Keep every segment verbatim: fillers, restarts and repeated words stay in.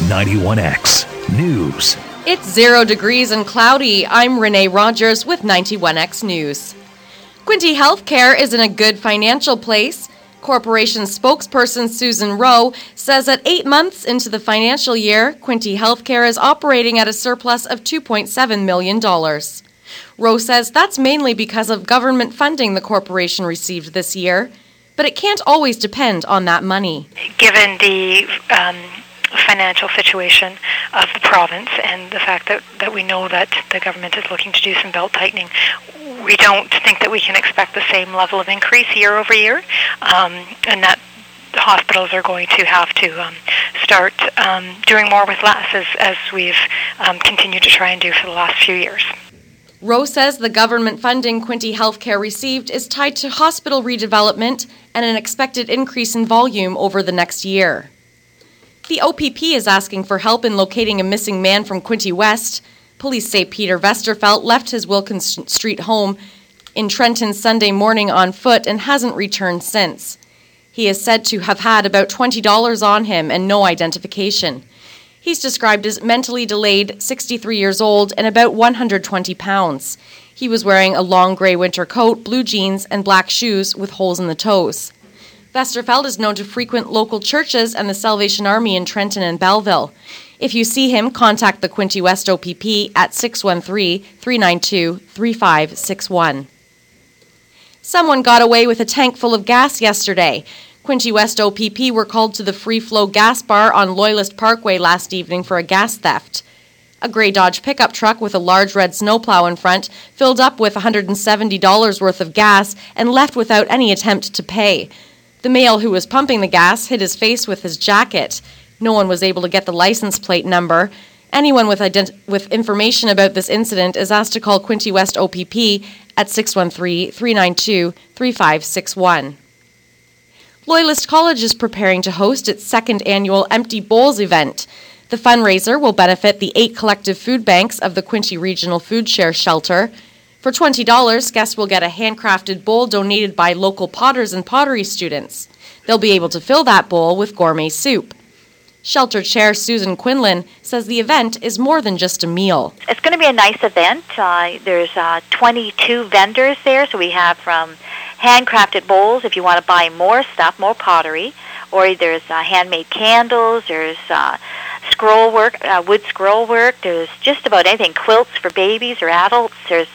ninety-one X News. It's zero degrees and cloudy. I'm Renee Rogers with ninety-one X News. Quinte Healthcare is in a good financial place. Corporation spokesperson Susan Rowe says that eight months into the financial year, Quinte Healthcare is operating at a surplus of two point seven million dollars. Rowe says that's mainly because of government funding the corporation received this year, but it can't always depend on that money. Given the um, financial situation of the province and the fact that, that we know that the government is looking to do some belt tightening, we don't think that we can expect the same level of increase year over year, um, and that hospitals are going to have to um, start um, doing more with less, as, as we've um, continued to try and do for the last few years. Rowe says the government funding Quinte Healthcare received is tied to hospital redevelopment and an expected increase in volume over the next year. The O P P is asking for help in locating a missing man from Quinte West. Police say Peter Vesterfelt left his Wilkins Street home in Trenton Sunday morning on foot and hasn't returned since. He is said to have had about twenty dollars on him and no identification. He's described as mentally delayed, sixty-three years old, and about one hundred twenty pounds. He was wearing a long gray winter coat, blue jeans, and black shoes with holes in the toes. Vesterfeld is known to frequent local churches and the Salvation Army in Trenton and Belleville. If you see him, contact the Quinte West O P P at six one three, three nine two, three five six one. Someone got away with a tank full of gas yesterday. Quinte West O P P were called to the Free Flow Gas Bar on Loyalist Parkway last evening for a gas theft. A grey Dodge pickup truck with a large red snowplow in front filled up with one hundred seventy dollars worth of gas and left without any attempt to pay. The male who was pumping the gas hid his face with his jacket. No one was able to get the license plate number. Anyone with ident- with information about this incident is asked to call Quinte West O P P at six one three, three nine two, three five six one. Loyalist College is preparing to host its second annual Empty Bowls event. The fundraiser will benefit the eight collective food banks of the Quinte Regional Food Share Shelter. For twenty dollars, guests will get a handcrafted bowl donated by local potters and pottery students. They'll be able to fill that bowl with gourmet soup. Shelter Chair Susan Quinlan says the event is more than just a meal. It's going to be a nice event. Uh, there's uh, twenty-two vendors there, so we have from handcrafted bowls if you want to buy more stuff, more pottery, or there's uh, handmade candles, there's uh, scroll work, uh, wood scroll work, there's just about anything, quilts for babies or adults, there's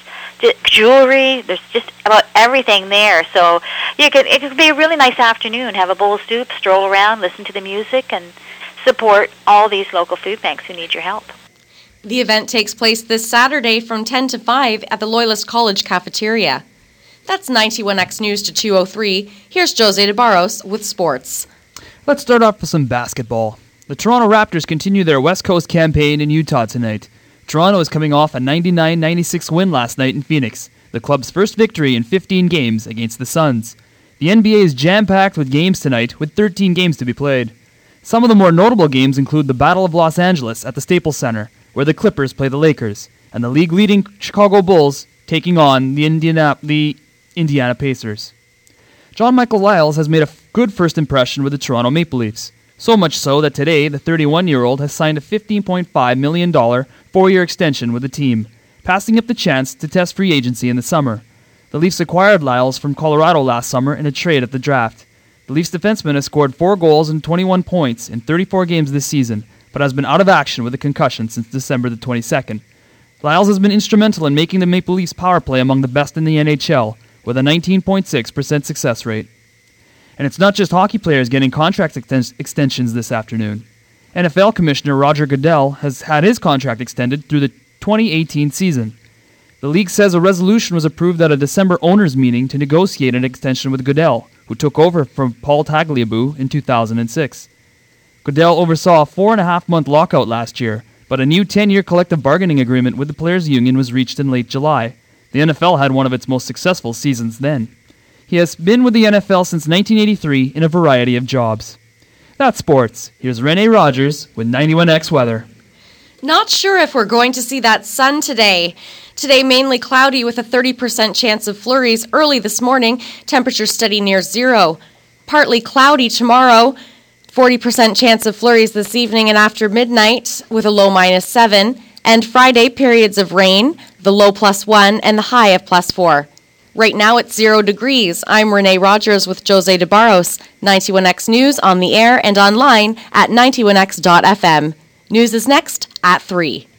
jewelry, there's just about everything there. So you could, it could be a really nice afternoon, have a bowl of soup, stroll around, listen to the music, and support all these local food banks who need your help. The event takes place this Saturday from ten to five at the Loyalist College cafeteria. That's ninety-one X News to two oh three. Here's Jose de Barros with sports. Let's start off with some basketball. The Toronto Raptors continue their West Coast campaign in Utah tonight. Toronto is coming off a ninety-nine ninety-six win last night in Phoenix, the club's first victory in fifteen games against the Suns. The N B A is jam-packed with games tonight, with thirteen games to be played. Some of the more notable games include the Battle of Los Angeles at the Staples Center, where the Clippers play the Lakers, and the league-leading Chicago Bulls taking on the Indiana, the Indiana Pacers. John Michael Lyles has made a good first impression with the Toronto Maple Leafs. So much so that today, the thirty-one-year-old has signed a fifteen point five million dollars four-year extension with the team, passing up the chance to test free agency in the summer. The Leafs acquired Lyles from Colorado last summer in a trade at the draft. The Leafs defenseman has scored four goals and twenty-one points in thirty-four games this season, but has been out of action with a concussion since December the twenty-second. Lyles has been instrumental in making the Maple Leafs power play among the best in the N H L, with a nineteen point six percent success rate. And it's not just hockey players getting contract exten- extensions this afternoon. N F L Commissioner Roger Goodell has had his contract extended through the twenty eighteen season. The league says a resolution was approved at a December owners' meeting to negotiate an extension with Goodell, who took over from Paul Tagliabue in two thousand six. Goodell oversaw a four-and-a-half-month lockout last year, but a new ten-year collective bargaining agreement with the Players' Union was reached in late July. The N F L had one of its most successful seasons then. He has been with the N F L since nineteen eighty-three in a variety of jobs. That's sports. Here's Renee Rogers with ninety-one X Weather. Not sure if we're going to see that sun today. Today, mainly cloudy with a thirty percent chance of flurries early this morning. Temperature steady near zero. Partly cloudy tomorrow. forty percent chance of flurries this evening and after midnight with a low minus seven. And Friday, periods of rain, the low plus one and the high of plus four. Right now it's zero degrees. I'm Renee Rogers with Jose de Barros. ninety-one X News on the air and online at ninety-one x dot f m. News is next at three.